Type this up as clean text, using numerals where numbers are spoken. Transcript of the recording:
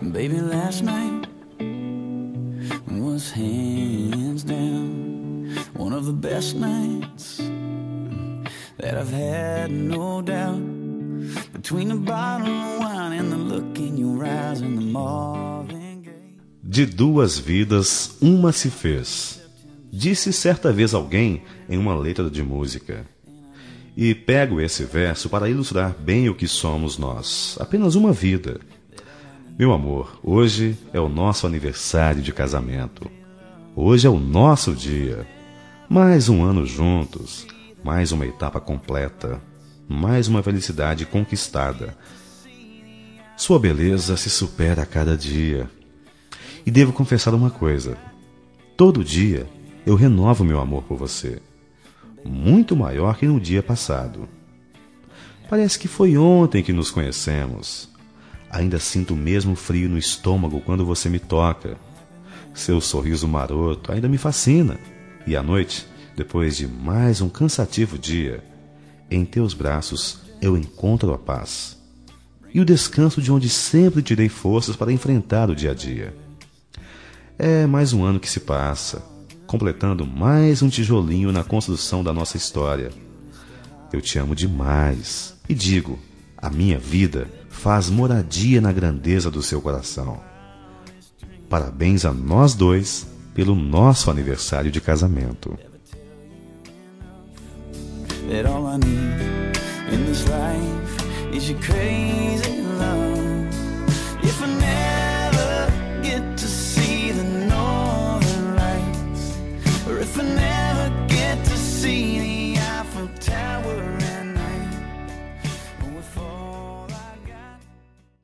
Baby, last night was hands down one of the best nights that I've had, no doubt. Between the bottle of wine and the look in your eyes and the Marvin Gaye. De duas vidas, uma se fez, disse certa vez alguém em uma letra de música. E pego esse verso para ilustrar bem o que somos nós, apenas uma vida. Meu amor, hoje é o nosso aniversário de casamento. Hoje é o nosso dia. Mais um ano juntos, mais uma etapa completa, mais uma felicidade conquistada. Sua beleza se supera a cada dia. E devo confessar uma coisa: todo dia eu renovo meu amor por você, muito maior que no dia passado. Parece que foi ontem que nos conhecemos. Ainda sinto o mesmo frio no estômago quando você me toca. Seu sorriso maroto ainda me fascina. E à noite, depois de mais um cansativo dia, em teus braços eu encontro a paz e o descanso de onde sempre tirei forças para enfrentar o dia a dia. É mais um ano que se passa, completando mais um tijolinho na construção da nossa história. Eu te amo demais e digo, a minha vida faz moradia na grandeza do seu coração. Parabéns a nós dois pelo nosso aniversário de casamento. That all I need in this life is your crazy love.